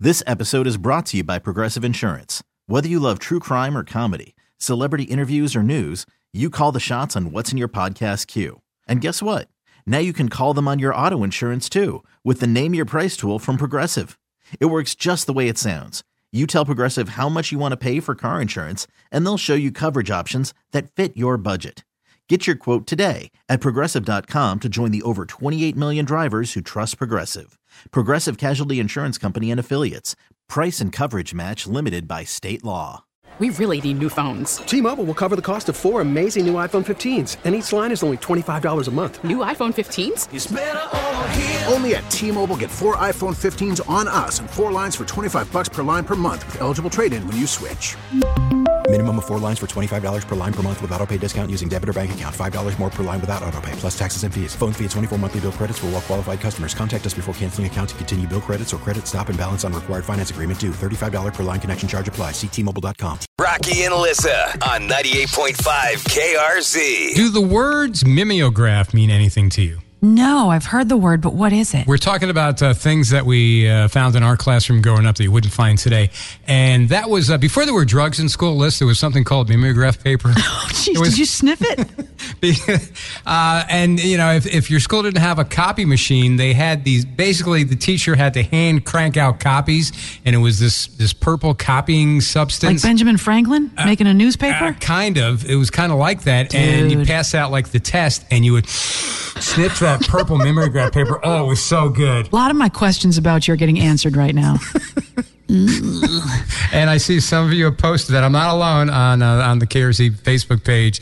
This episode is brought to you by Progressive Insurance. Whether you love true crime or comedy, celebrity interviews or news, you call the shots on what's in your podcast queue. And guess what? Now you can call them on your auto insurance too with the Name Your Price tool from Progressive. It works just the way it sounds. You tell Progressive how much you want to pay for car insurance, and they'll show you coverage options that fit your budget. Get your quote today at Progressive.com to join the over 28 million drivers who trust Progressive. Progressive Casualty Insurance Company and Affiliates. Price and coverage match limited by state law. We really need new phones. T-Mobile will cover the cost of 4 amazing new iPhone 15s, and each line is only $25 a month. New iPhone 15s? It's better over here. Only at T-Mobile, get 4 iPhone 15s on us and 4 lines for $25 per line per month with eligible trade-in when you switch. Minimum of 4 lines for $25 per line per month with autopay discount using debit or bank account. $5 more per line without autopay, plus taxes and fees. Phone fee at 24 monthly bill credits for well-qualified customers. Contact us before canceling account to continue bill credits or credit stop and balance on required finance agreement due. $35 per line connection charge applies. See T-Mobile.com. Rocky and Alyssa on 98.5 KRZ. Do the words mimeograph mean anything to you? No, I've heard the word, but what is it? We're talking about things that we found in our classroom growing up that you wouldn't find today. And that was, before there were drugs in school, Liz, there was something called mimeograph paper. Oh, jeez, did you sniff it? And, you know, if your school didn't have a copy machine, they had these, basically the teacher had to hand crank out copies, and it was this purple copying substance. Like Benjamin Franklin making a newspaper? Kind of. It was kind of like that. Dude. And you pass out like the test, and you would sniff that purple mimeograph paper. Oh, it was so good. A lot of my questions about you are getting answered right now. And I see some of you have posted that. I'm not alone on the KRZ Facebook page.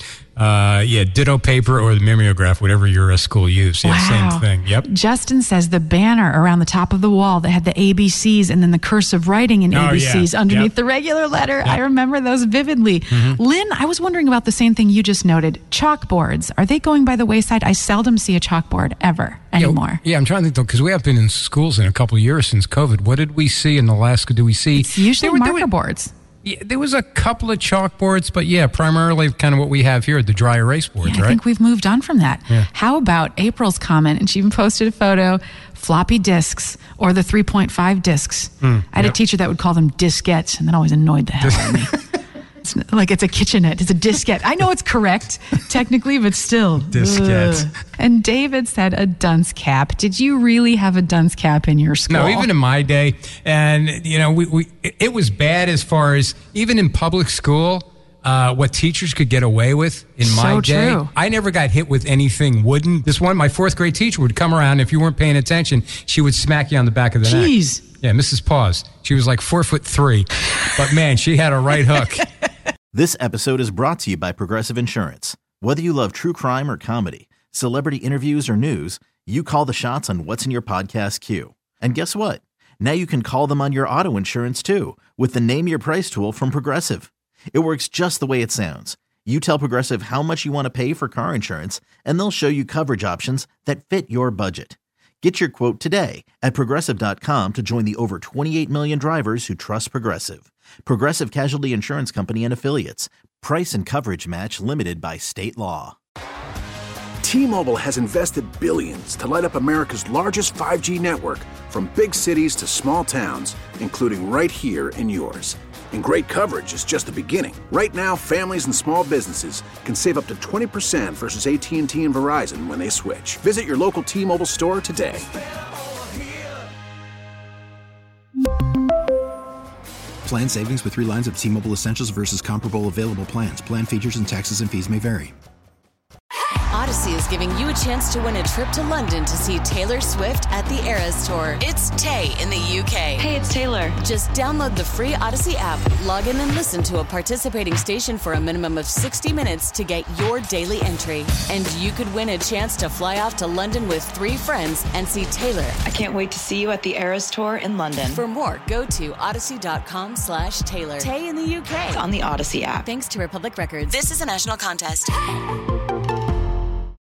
Ditto paper or the mimeograph, whatever your school used. Yeah, Wow. same thing. Yep. Justin says the banner around the top of the wall that had the ABCs and then the cursive writing in ABCs underneath the regular letter. Yep. I remember those vividly. Lynn, I was wondering about the same thing you just noted. Chalkboards. Are they going by the wayside? I seldom see a chalkboard ever anymore. Yeah, I'm trying to think, though, because we have been in schools in a couple of years since COVID. What did we see in Alaska? Do we see? It's usually marker boards. Yeah, there was a couple of chalkboards, but yeah, primarily kind of what we have here, the dry erase boards, Yeah, I think we've moved on from that. Yeah. How about April's comment? And she even posted a photo, floppy disks or the 3.5 disks. I had a teacher that would call them diskettes, and that always annoyed the hell out of me. It's like it's a kitchenette. It's a diskette. I know it's correct technically, but still. Diskette. Ugh. And David said a dunce cap. Did you really have a dunce cap in your school? No, even in my day. And, you know, it was bad as far as even in public school, what teachers could get away with in my day. True. I never got hit with anything wooden. My fourth grade teacher would come around. If you weren't paying attention, she would smack you on the back of the neck. Jeez. Yeah, Mrs. Paws. She was like 4'3", but man, she had a right hook. This episode is brought to you by Progressive Insurance. Whether you love true crime or comedy, celebrity interviews or news, you call the shots on what's in your podcast queue. And guess what? Now you can call them on your auto insurance too with the Name Your Price tool from Progressive. It works just the way it sounds. You tell Progressive how much you want to pay for car insurance, and they'll show you coverage options that fit your budget. Get your quote today at Progressive.com to join the over 28 million drivers who trust Progressive. Progressive Casualty Insurance Company and Affiliates. Price and coverage match limited by state law. T-Mobile has invested billions to light up America's largest 5G network, from big cities to small towns, including right here in yours. And great coverage is just the beginning. Right now, families and small businesses can save up to 20% versus AT&T and Verizon when they switch. Visit your local T-Mobile store today. Plan savings with 3 lines of T-Mobile Essentials versus comparable available plans. Plan features and taxes and fees may vary. Odyssey is giving you a chance to win a trip to London to see Taylor Swift at the Eras Tour. It's Tay in the UK. Hey, it's Taylor. Just download the free Odyssey app, log in and listen to a participating station for a minimum of 60 minutes to get your daily entry. And you could win a chance to fly off to London with 3 friends and see Taylor. I can't wait to see you at the Eras Tour in London. For more, go to odyssey.com/Taylor. Tay in the UK. It's on the Odyssey app. Thanks to Republic Records. This is a national contest.